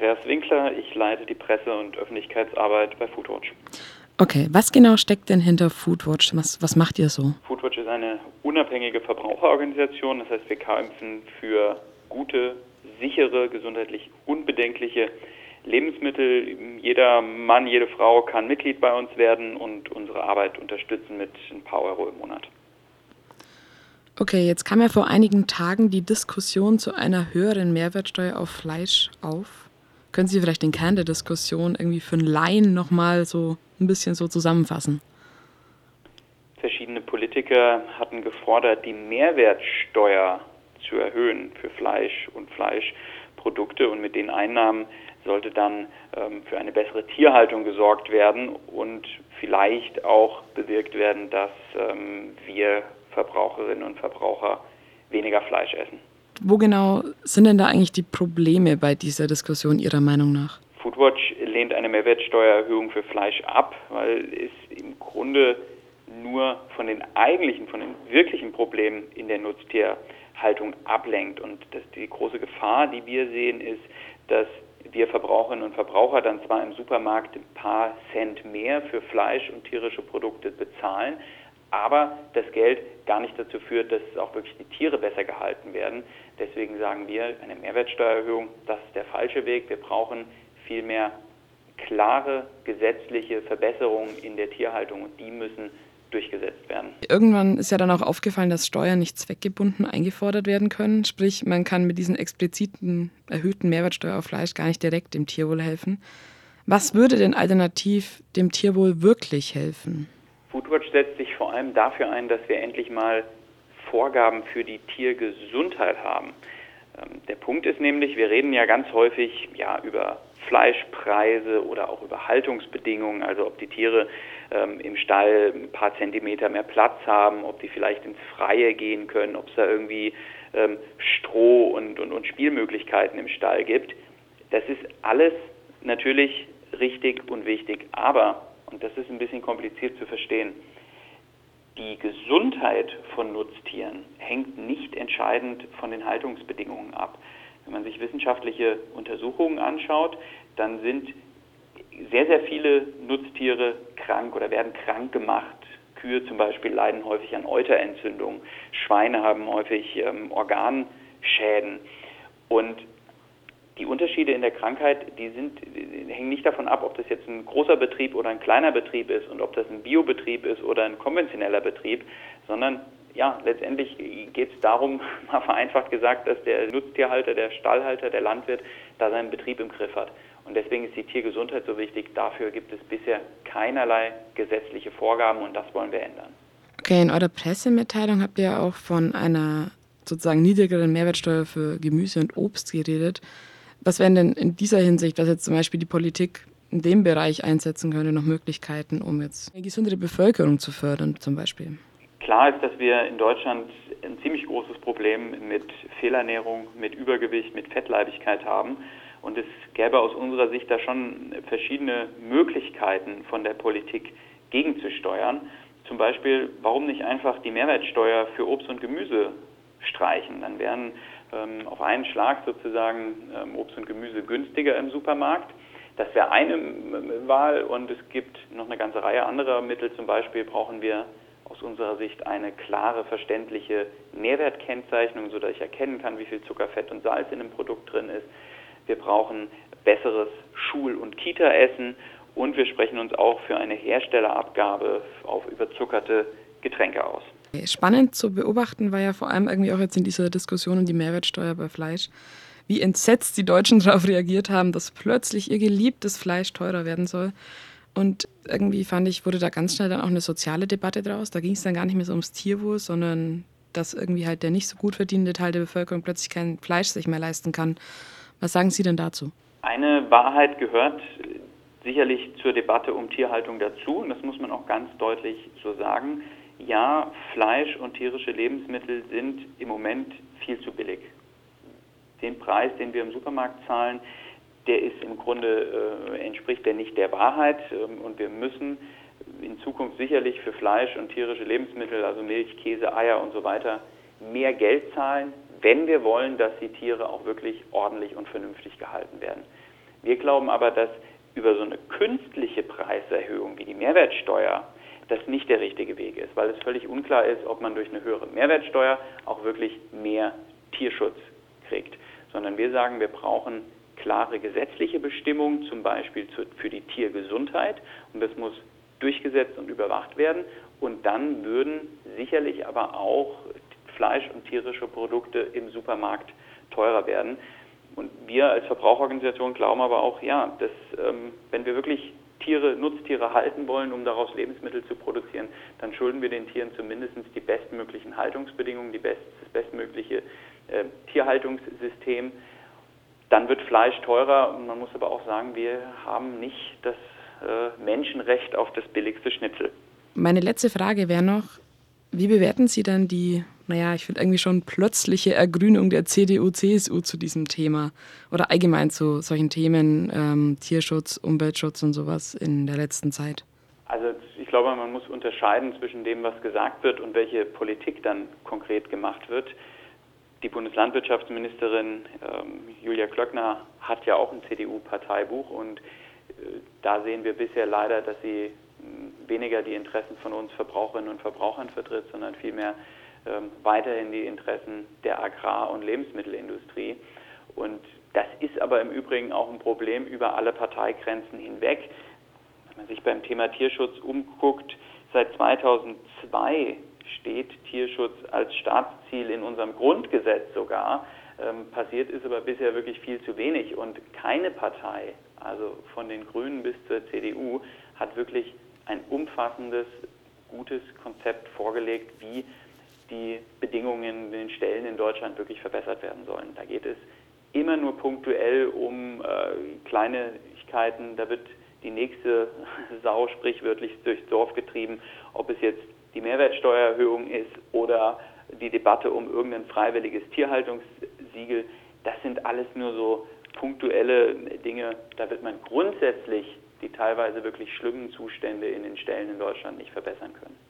Andreas Winkler, ich leite die Presse- und Öffentlichkeitsarbeit bei Foodwatch. Okay, was genau steckt denn hinter Foodwatch? Was macht ihr so? Foodwatch ist eine unabhängige Verbraucherorganisation, das heißt wir kämpfen für gute, sichere, gesundheitlich unbedenkliche Lebensmittel. Jeder Mann, jede Frau kann Mitglied bei uns werden und unsere Arbeit unterstützen mit ein paar Euro im Monat. Okay, jetzt kam ja vor einigen Tagen die Diskussion zu einer höheren Mehrwertsteuer auf Fleisch auf. Können Sie vielleicht den Kern der Diskussion irgendwie für einen Laien nochmal so ein bisschen so zusammenfassen? Verschiedene Politiker hatten gefordert, die Mehrwertsteuer zu erhöhen für Fleisch und Fleischprodukte, und mit den Einnahmen sollte dann für eine bessere Tierhaltung gesorgt werden und vielleicht auch bewirkt werden, dass wir Verbraucherinnen und Verbraucher weniger Fleisch essen. Wo genau sind denn da eigentlich die Probleme bei dieser Diskussion Ihrer Meinung nach? Foodwatch lehnt eine Mehrwertsteuererhöhung für Fleisch ab, weil es im Grunde nur von den wirklichen Problemen in der Nutztierhaltung ablenkt. Und die große Gefahr, die wir sehen, ist, dass wir Verbraucherinnen und Verbraucher dann zwar im Supermarkt ein paar Cent mehr für Fleisch und tierische Produkte bezahlen, aber das Geld gar nicht dazu führt, dass auch wirklich die Tiere besser gehalten werden. Deswegen sagen wir, eine Mehrwertsteuererhöhung, das ist der falsche Weg. Wir brauchen vielmehr klare gesetzliche Verbesserungen in der Tierhaltung, und die müssen durchgesetzt werden. Irgendwann ist ja dann auch aufgefallen, dass Steuern nicht zweckgebunden eingefordert werden können. Sprich, man kann mit diesen expliziten erhöhten Mehrwertsteuer auf Fleisch gar nicht direkt dem Tierwohl helfen. Was würde denn alternativ dem Tierwohl wirklich helfen? Foodwatch setzt sich vor allem dafür ein, dass wir endlich mal Vorgaben für die Tiergesundheit haben. Der Punkt ist nämlich, wir reden ja ganz häufig über Fleischpreise oder auch über Haltungsbedingungen, also ob die Tiere im Stall ein paar Zentimeter mehr Platz haben, ob die vielleicht ins Freie gehen können, ob es da irgendwie Stroh und Spielmöglichkeiten im Stall gibt. Das ist alles natürlich richtig und wichtig, aber, und das ist ein bisschen kompliziert zu verstehen, die Gesundheit von Nutztieren hängt nicht entscheidend von den Haltungsbedingungen ab. Wenn man sich wissenschaftliche Untersuchungen anschaut, dann sind sehr, sehr viele Nutztiere krank oder werden krank gemacht. Kühe zum Beispiel leiden häufig an Euterentzündungen. Schweine haben häufig Organschäden. Und die Unterschiede in der Krankheit, die hängen nicht davon ab, ob das jetzt ein großer Betrieb oder ein kleiner Betrieb ist und ob das ein Biobetrieb ist oder ein konventioneller Betrieb, sondern letztendlich geht es darum, mal vereinfacht gesagt, dass der Nutztierhalter, der Stallhalter, der Landwirt da seinen Betrieb im Griff hat. Und deswegen ist die Tiergesundheit so wichtig. Dafür gibt es bisher keinerlei gesetzliche Vorgaben, und das wollen wir ändern. Okay, in eurer Pressemitteilung habt ihr auch von einer sozusagen niedrigeren Mehrwertsteuer für Gemüse und Obst geredet. Was wären denn in dieser Hinsicht, was jetzt zum Beispiel die Politik in dem Bereich einsetzen könnte, noch Möglichkeiten, um jetzt eine gesündere Bevölkerung zu fördern zum Beispiel? Klar ist, dass wir in Deutschland ein ziemlich großes Problem mit Fehlernährung, mit Übergewicht, mit Fettleibigkeit haben. Und es gäbe aus unserer Sicht da schon verschiedene Möglichkeiten von der Politik gegenzusteuern. Zum Beispiel, warum nicht einfach die Mehrwertsteuer für Obst und Gemüse streichen? Dann wären auf einen Schlag sozusagen Obst und Gemüse günstiger im Supermarkt. Das wäre eine Wahl, und es gibt noch eine ganze Reihe anderer Mittel. Zum Beispiel brauchen wir aus unserer Sicht eine klare, verständliche Nährwertkennzeichnung, sodass ich erkennen kann, wie viel Zucker, Fett und Salz in einem Produkt drin ist. Wir brauchen besseres Schul- und Kita-Essen, und wir sprechen uns auch für eine Herstellerabgabe auf überzuckerte Getränke aus. Spannend zu beobachten war ja vor allem irgendwie auch jetzt in dieser Diskussion um die Mehrwertsteuer bei Fleisch, wie entsetzt die Deutschen darauf reagiert haben, dass plötzlich ihr geliebtes Fleisch teurer werden soll. Und irgendwie fand ich, wurde da ganz schnell dann auch eine soziale Debatte draus. Da ging es dann gar nicht mehr so ums Tierwohl, sondern dass irgendwie halt der nicht so gut verdienende Teil der Bevölkerung plötzlich kein Fleisch sich mehr leisten kann. Was sagen Sie denn dazu? Eine Wahrheit gehört sicherlich zur Debatte um Tierhaltung dazu, und das muss man auch ganz deutlich so sagen. Ja, Fleisch und tierische Lebensmittel sind im Moment viel zu billig. Den Preis, den wir im Supermarkt zahlen, der ist im Grunde, entspricht der nicht der Wahrheit, und wir müssen in Zukunft sicherlich für Fleisch und tierische Lebensmittel, also Milch, Käse, Eier und so weiter, mehr Geld zahlen, wenn wir wollen, dass die Tiere auch wirklich ordentlich und vernünftig gehalten werden. Wir glauben aber, dass über so eine künstliche Preiserhöhung wie die Mehrwertsteuer das nicht der richtige Weg ist, weil es völlig unklar ist, ob man durch eine höhere Mehrwertsteuer auch wirklich mehr Tierschutz kriegt. Sondern wir sagen, wir brauchen klare gesetzliche Bestimmungen, zum Beispiel für die Tiergesundheit, und das muss durchgesetzt und überwacht werden. Und dann würden sicherlich aber auch Fleisch und tierische Produkte im Supermarkt teurer werden. Und wir als Verbraucherorganisation glauben aber auch, ja, dass wenn wir wirklich Nutztiere halten wollen, um daraus Lebensmittel zu produzieren, dann schulden wir den Tieren zumindest die bestmöglichen Haltungsbedingungen, das bestmögliche Tierhaltungssystem. Dann wird Fleisch teurer, und man muss aber auch sagen, wir haben nicht das Menschenrecht auf das billigste Schnitzel. Meine letzte Frage wäre noch, wie bewerten Sie dann die, ich finde irgendwie schon plötzliche Ergrünung der CDU, CSU zu diesem Thema oder allgemein zu solchen Themen, Tierschutz, Umweltschutz und sowas in der letzten Zeit? Also ich glaube, man muss unterscheiden zwischen dem, was gesagt wird und welche Politik dann konkret gemacht wird. Die Bundeslandwirtschaftsministerin Julia Klöckner hat ja auch ein CDU-Parteibuch, und da sehen wir bisher leider, dass sie weniger die Interessen von uns Verbraucherinnen und Verbrauchern vertritt, sondern vielmehr weiterhin die Interessen der Agrar- und Lebensmittelindustrie. Und das ist aber im Übrigen auch ein Problem über alle Parteigrenzen hinweg. Wenn man sich beim Thema Tierschutz umguckt, seit 2002 steht Tierschutz als Staatsziel in unserem Grundgesetz sogar. Passiert ist aber bisher wirklich viel zu wenig, und keine Partei, also von den Grünen bis zur CDU, hat wirklich ein umfassendes, gutes Konzept vorgelegt, wie die Bedingungen in den Ställen in Deutschland wirklich verbessert werden sollen. Da geht es immer nur punktuell um Kleinigkeiten, da wird die nächste Sau sprichwörtlich durchs Dorf getrieben, ob es jetzt die Mehrwertsteuererhöhung ist oder die Debatte um irgendein freiwilliges Tierhaltungssiegel. Das sind alles nur so punktuelle Dinge. Da wird man grundsätzlich die teilweise wirklich schlimmen Zustände in den Ställen in Deutschland nicht verbessern können.